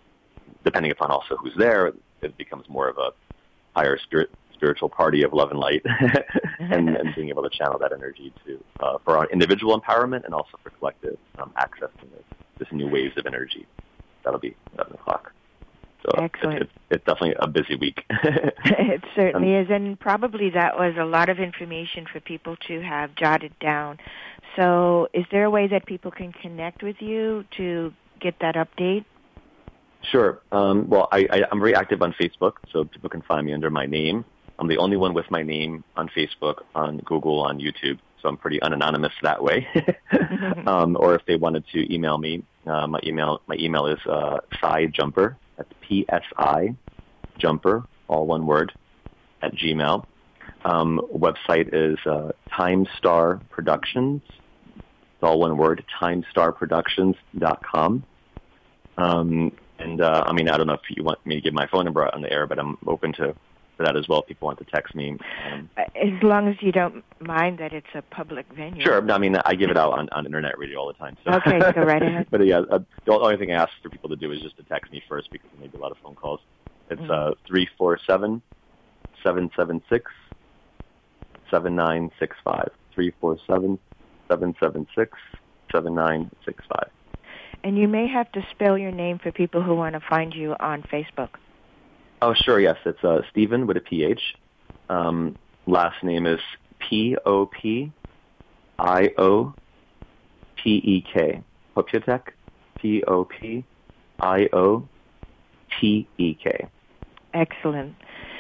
S6: depending upon also who's there, it becomes more of a higher spirit, spiritual party of love and light, and, and being able to channel that energy to uh, for our individual empowerment and also for collective um, access to this, this new waves of energy. That'll be seven o'clock. So
S1: Excellent.
S6: It's, it's, it's definitely a busy week.
S1: It certainly
S6: um,
S1: is, and probably that was a lot of information for people to have jotted down. So is there a way that people can connect with you to get that update?
S6: Sure. Um, well, I, I, I'm very active on Facebook, so people can find me under my name. I'm the only one with my name on Facebook, on Google, on YouTube, so I'm pretty unanonymous that way. um, or if they wanted to email me, uh, my email my email is uh, Psi Jumper. That's P S I Jumper, all one word, at Gmail. Um, website is uh, Timestar Productions. It's all one word, timestar productions dot com. Um, and uh, I mean, I don't know if you want me to give my phone number on the air, but I'm open to for that as well. If people want to text me. Um,
S1: as long as you don't mind that it's a public venue.
S6: Sure. I mean, I give it out on, on internet radio all the time. So.
S1: Okay, go right ahead.
S6: But yeah, uh, the only thing I ask for people to do is just to text me first because there may be a lot of phone calls. It's uh, three four seven, seven seven six, seven nine six five. three four seven, seven seven six, seven nine six five.
S1: And you may have to spell your name for people who want to find you on Facebook.
S6: Oh, sure, yes. It's uh, Stephen with a P H. Um, last name is P O P I O T E K. Popiotek, P O P I O T E K.
S1: Excellent.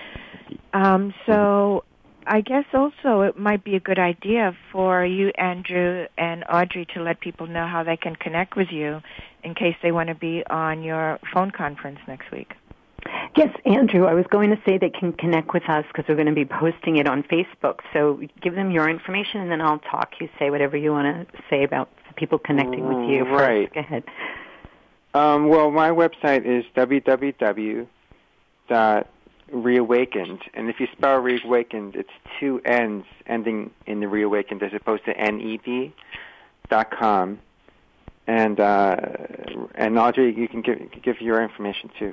S1: Um, so I guess also it might be a good idea for you, Andrew and Audrey, to let people know how they can connect with you in case they want to be on your phone conference next week.
S5: Yes, Andrew, I was going to say they can connect with us because we're going to be posting it on Facebook. So give them your information, and then I'll talk. You say whatever you want to say about people connecting with you. First.
S3: Right.
S5: Go ahead.
S3: Um, well, my website is w w w dot reawakened, and if you spell reawakened, it's two N's ending in the reawakened as opposed to N E D dot com. And uh, and Audrey, you can give give your information too.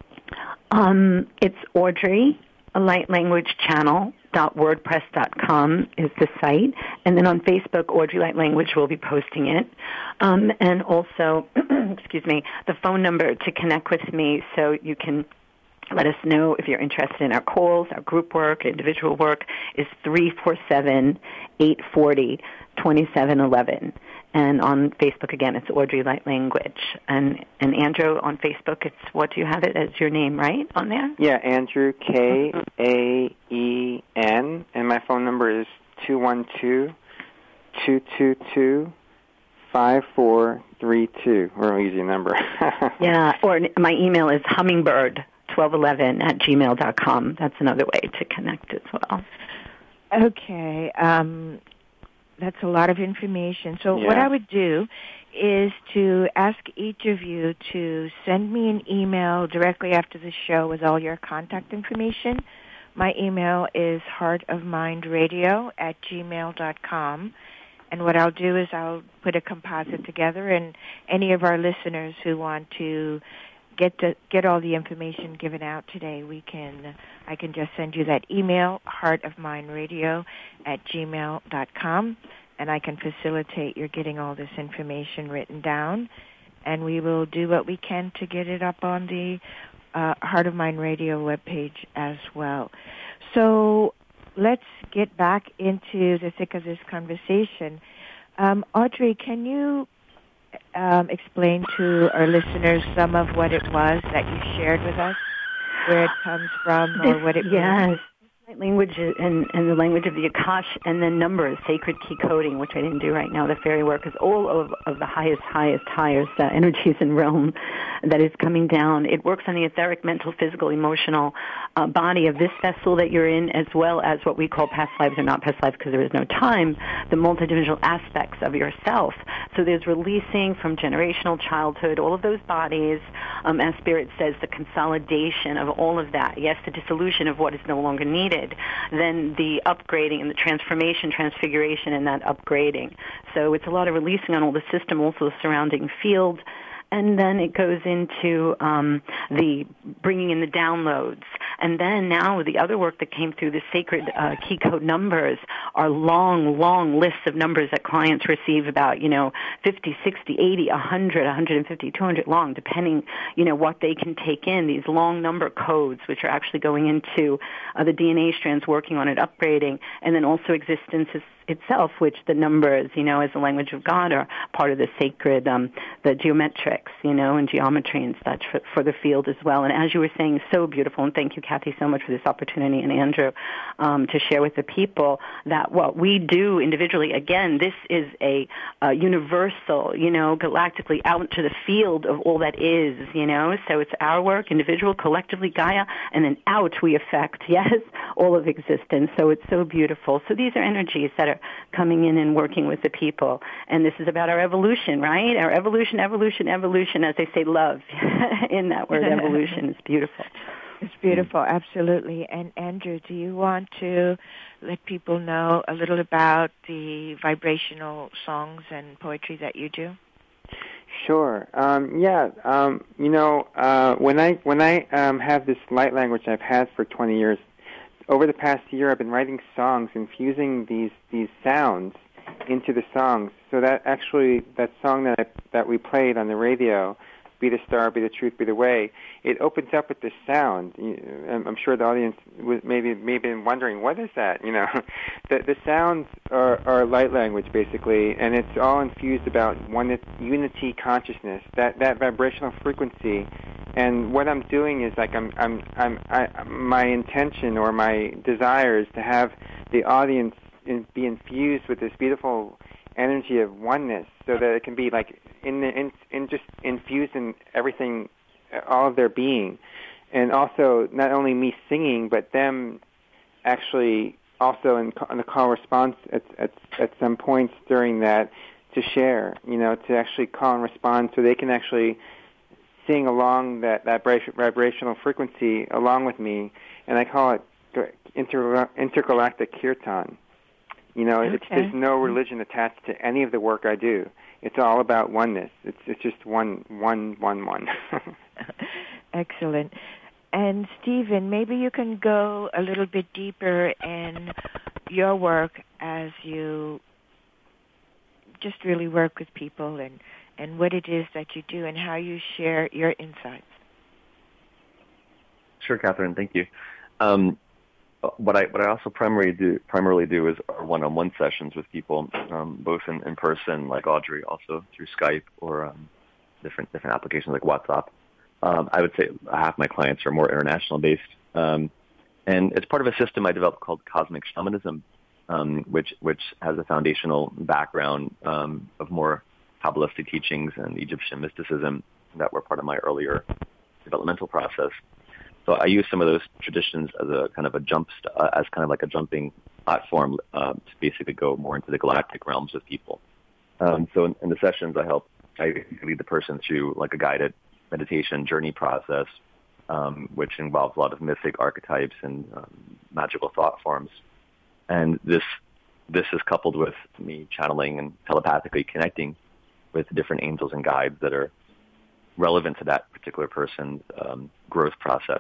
S5: Um, it's Audrey, a light language channel dot wordpress dot com is the site, and then on Facebook, Audrey Light Language will be posting it. Um, and also, excuse me, the phone number to connect with me so you can let us know if you're interested in our calls, our group work, individual work, is three four seven, eight four zero, two seven one one. And on Facebook, again, it's Audrey Light Language. And and Andrew, on Facebook, it's, what do you have it as your name, right, on there?
S3: Yeah, Andrew, K A E N, and my phone number is two one two, two two two, five four three two. Real easy number.
S5: Yeah, or my email is hummingbird twelve eleven at gmail dot com. That's another way to connect as well.
S1: Okay. Um, that's a lot of information. So
S3: yeah.
S1: what I would do is to ask each of you to send me an email directly after the show with all your contact information. My email is heartofmindradio at gmail dot com. And what I'll do is I'll put a composite together, and any of our listeners who want to get to get all the information given out today, we can I can just send you that email, heartofmindradio at gmail dot com, and I can facilitate your getting all this information written down, and we will do what we can to get it up on the uh, Heart of Mind Radio webpage as well. So let's get back into the thick of this conversation. Um, Audrey, can you Um, explain to our listeners some of what it was that you shared with us, where it comes from, or
S5: this,
S1: what it
S5: yes.
S1: means?
S5: Language and, and the language of the Akash, and then numbers, sacred key coding, which I didn't do right now. The fairy work is all of, of the highest, highest, highest uh, energies and realm that is coming down. It works on the etheric, mental, physical, emotional uh, body of this vessel that you're in, as well as what we call past lives or not past lives, because there is no time, the multidimensional aspects of yourself. So there's releasing from generational childhood, all of those bodies, um, as Spirit says, the consolidation of all of that. Yes, the dissolution of what is no longer needed. Then the upgrading and the transformation, transfiguration, and that upgrading. So it's a lot of releasing on all the system, also the surrounding field, and then it goes into um, the bringing in the downloads. And then now the other work that came through, the sacred uh, key code numbers, are long, long lists of numbers that clients receive, about, you know, fifty, sixty, eighty, one hundred, one hundred fifty, two hundred long, depending, you know, what they can take in. These long number codes, which are actually going into uh, the D N A strands, working on it, upgrading, and then also existence is itself, which the numbers, you know, as the language of God, are part of the sacred, um, the geometrics, you know, and geometry and such for, for the field as well. And as you were saying, so beautiful, and thank you, Kathy, so much for this opportunity, and Andrew, um, to share with the people that what we do individually, again, this is a, a universal, you know, galactically out to the field of all that is, you know, so it's our work, individual, collectively, Gaia, and then out we affect, yes, all of existence. So it's so beautiful. So these are energies that are coming in and working with the people. And this is about our evolution, right? Our evolution, evolution, evolution, as they say, love in that word, evolution. It's beautiful.
S1: It's beautiful, absolutely. And Andrew, do you want to let people know a little about the vibrational songs and poetry that you do?
S3: Sure. Um, yeah. Um, you know, uh, when I when I um, have this light language I've had for twenty years, over the past year, I've been writing songs, infusing these these sounds into the songs. So that actually, that song that I, that we played on the radio, "Be the Star, Be the Truth, Be the Way," it opens up with this sound. I'm sure the audience was maybe maybe wondering, what is that? You know, the the sounds are, are light language basically, and it's all infused about one unity consciousness, that that vibrational frequency. And what I'm doing is like I'm, I'm, I'm, I, my intention or my desire is to have the audience in, be infused with this beautiful energy of oneness, so that it can be like in, the, in, in just infused in everything, all of their being, and also not only me singing, but them actually also in, in the call response at, at at some points during that to share, you know, to actually call and respond, so they can actually sing along that, that vibrational frequency along with me, and I call it inter, intergalactic kirtan. You know, okay. it's, there's no religion attached to any of the work I do. It's all about oneness. It's it's just one, one, one, one.
S1: Excellent. And Stephen, maybe you can go a little bit deeper in your work as you just really work with people, and and what it is that you do and how you share your insights.
S6: Sure, Catherine. Thank you. Um, what I what I also primarily do primarily do is our one-on-one sessions with people, um, both in, in person, like Audrey, also through Skype or um, different different applications like WhatsApp. Um, I would say half my clients are more international based, um, and it's part of a system I developed called Cosmic Shamanism, um, which which has a foundational background um, of more Kabbalistic teachings and Egyptian mysticism that were part of my earlier developmental process. So I use some of those traditions as a kind of a jump, st- uh, as kind of like a jumping platform uh, to basically go more into the galactic realms with people. Um, so in, in the sessions, I help, I lead the person through like a guided meditation journey process, um, which involves a lot of mythic archetypes and um, magical thought forms. And this this is coupled with me channeling and telepathically connecting with different angels and guides that are relevant to that particular person's um, growth process.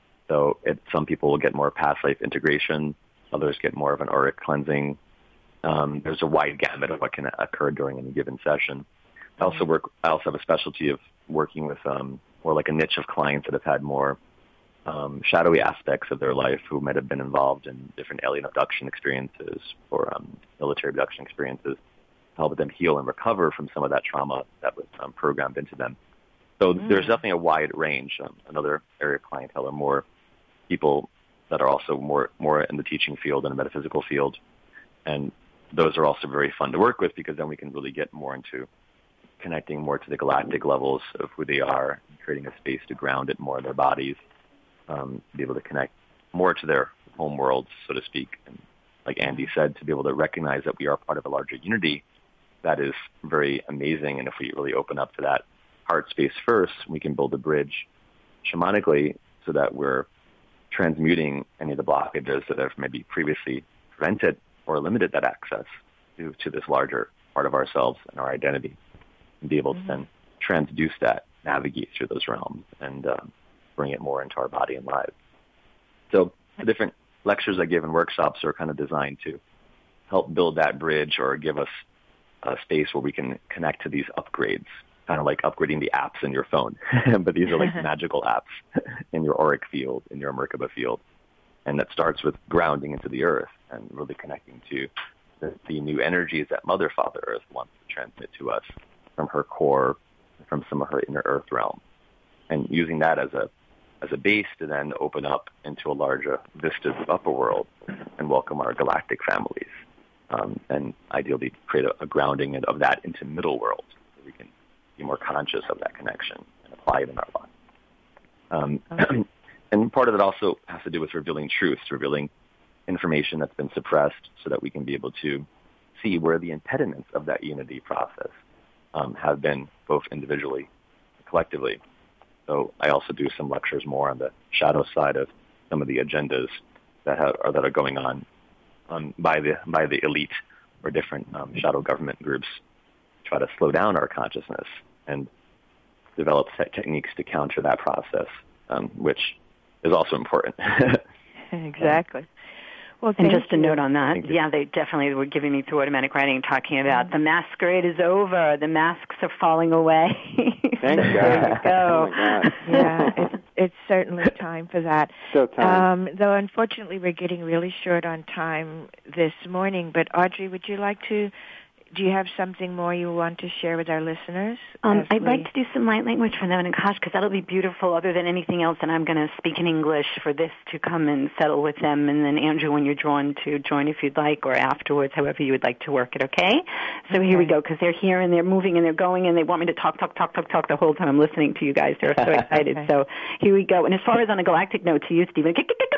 S6: So it, some people will get more past life integration, others get more of an auric cleansing. Um, there's a wide gamut of what can occur during any given session. I also work. I also have a specialty of working with um, more like a niche of clients that have had more um, shadowy aspects of their life, who might have been involved in different alien abduction experiences or um, military abduction experiences, help them heal and recover from some of that trauma that was um, programmed into them. So mm. there's definitely a wide range. Um, another area of clientele are more people that are also more more in the teaching field and the metaphysical field, and those are also very fun to work with, because then we can really get more into connecting more to the galactic levels of who they are, and creating a space to ground it more in their bodies, um, to be able to connect more to their home worlds, so to speak. And like Andy said, to be able to recognize that we are part of a larger unity, that is very amazing. And if we really open up to that heart space first, we can build a bridge shamanically so that we're transmuting any of the blockages that have maybe previously prevented or limited that access to, to this larger part of ourselves and our identity, and be able mm-hmm. to then transduce that, navigate through those realms, and um, bring it more into our body and lives. So the different lectures I give and workshops are kind of designed to help build that bridge or give us a space where we can connect to these upgrades, kind of like upgrading the apps in your phone. But these are like magical apps in your auric field, in your Merkaba field. And that starts with grounding into the earth and really connecting to the, the new energies that Mother, Father Earth wants to transmit to us from her core, from some of her inner earth realm. And using that as a as a base to then open up into a larger vistas of upper world and welcome our galactic families. Um, and ideally create a, a grounding of that into middle world so we can be more conscious of that connection and apply it in our lives. Um, okay. And part of it also has to do with revealing truths, revealing information that's been suppressed so that we can be able to see where the impediments of that unity process um, have been, both individually and collectively. So I also do some lectures more on the shadow side of some of the agendas that have, or that are going on um, by the by the elite or different um, shadow government groups, try to slow down our consciousness and develop set techniques to counter that process, um, which is also important.
S1: Exactly. Well,
S5: and just
S1: you.
S5: a note on that, yeah, they definitely were giving me through automatic writing, talking about the masquerade is over, the masks are falling away.
S3: Thank
S5: so
S3: God.
S5: There you go.
S3: Oh my God.
S1: Yeah, it's, it's certainly time for that.
S3: Still time.
S1: Um, though, unfortunately, we're getting really short on time this morning. But Audrey, would you like to? Do you have something more you want to share with our listeners?
S5: Um, I'd we... like to do some light language for them in Akash, because that'll be beautiful other than anything else, and I'm going to speak in English for this to come and settle with them. And then, Andrew, when you're drawn to join if you'd like, or afterwards, however you would like to work it, okay? So okay. Here we go, because they're here and they're moving and they're going and they want me to talk, talk, talk, talk, talk the whole time I'm listening to you guys. They're so excited. Okay. So here we go. And as far as on a galactic note to you, Stephen,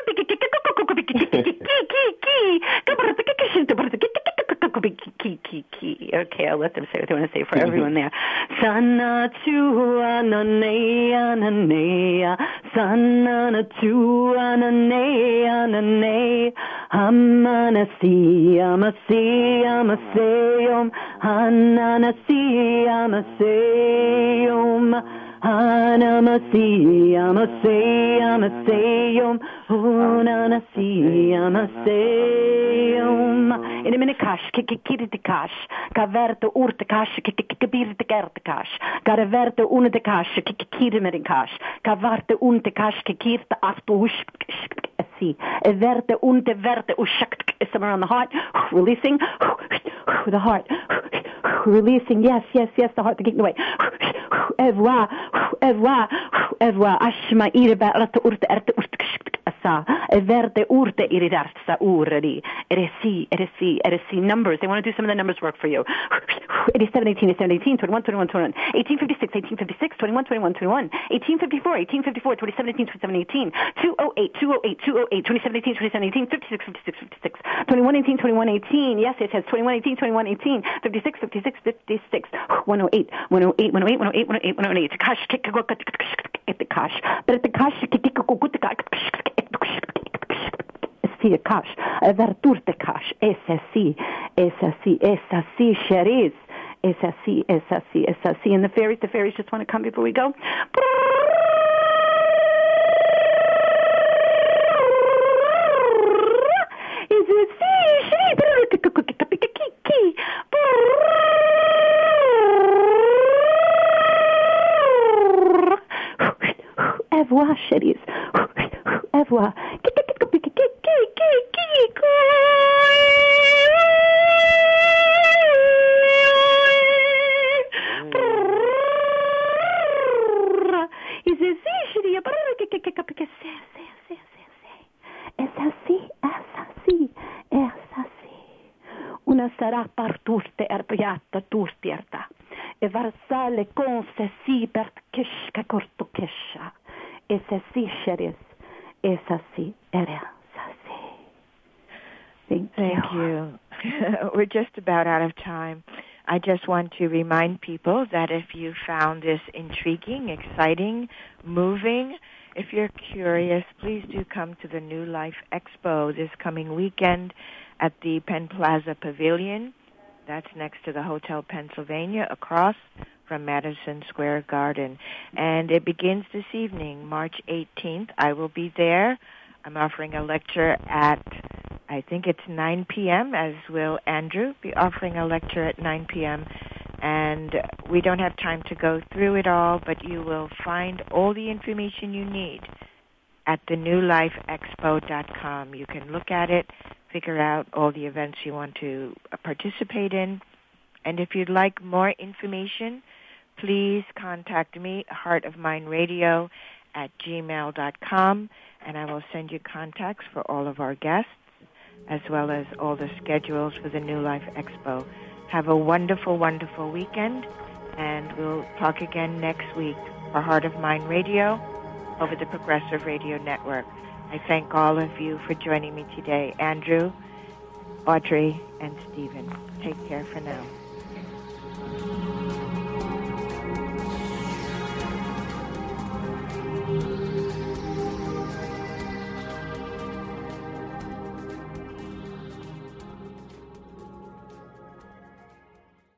S5: okay, I'll let them say what they want to say for everyone there. Sana tu ananea nanea, sana tu ananea nanea, amanasi amasi amaseum, ananasi amaseum. Anamasi, amase, amaseum, unanasi, amaseum. In a minute, kash, kikikirtikash, kaverto urtikash, kikikibirtikertikash, karaverto unitikash, kikikirmerikash, kavarte untikash, kikirta aftush, see, everte unte verte ushakt, somewhere on the heart, releasing, the heart, releasing, yes, yes, yes, the heart, taking away. Evra, evra, evra, ashma irba, rata urte, erte urte, asa, everte urte iridarsa urri, eresi, eresi, eresi, numbers. They want to do some of the numbers work for you. eighty-seven, eighteen, eighty-seven, eighteen, twenty-one, twenty-one, twenty-one, eighteen fifty-six, eighteen fifty-six, twenty-one, twenty-one, twenty-one, eighteen fifty-four, eighteen fifty-four, twenty-seven, eighteen, twenty-seven, eighteen, two oh eight, two oh eight, two oh eight, twenty-seven, eighteen, twenty-seven, eighteen, fifty-six, fifty-six, fifty-six, twenty-one, eighteen, twenty-one, eighteen, yes, it has twenty-one, eighteen, twenty-one, eighteen, fifty-six, fifty-six, fifty-six, one oh eight, one oh eight, one oh eight, one oh eight, one oh eight, one oh eight, kash, kick, at the kash, but at the kash, kick, kick, see, kash, verturte kash, es así, es así, es así, Cherise, es así, es así, es así, and the fairies, the fairies just want to come before we go. Is it Evoa, Cherise. Evoa. Is it Es así, es así, es así. Una sarà parturte erpiata turtierta. E varsale con se si per kishka korto kisha. Es así, Cherise. Es así, era así. Thank,
S1: Thank you. you. We're just about out of time. I just want to remind people that if you found this intriguing, exciting, moving, if you're curious, please do come to the New Life Expo this coming weekend at the Penn Plaza Pavilion. That's next to the Hotel Pennsylvania, across from Madison Square Garden. And it begins this evening, March eighteenth. I will be there. I'm offering a lecture at, I think it's nine p.m., as will Andrew be offering a lecture at nine p.m. And we don't have time to go through it all, but you will find all the information you need at the new life expo dot com. You can look at it, figure out all the events you want to participate in. And if you'd like more information, please contact me, heart of mind radio at gmail dot com, and I will send you contacts for all of our guests, as well as all the schedules for the New Life Expo. Have a wonderful, wonderful weekend, and we'll talk again next week for Heart of Mind Radio over the Progressive Radio Network. I thank all of you for joining me today. Andrew, Audrey, and Stephen. Take care for now.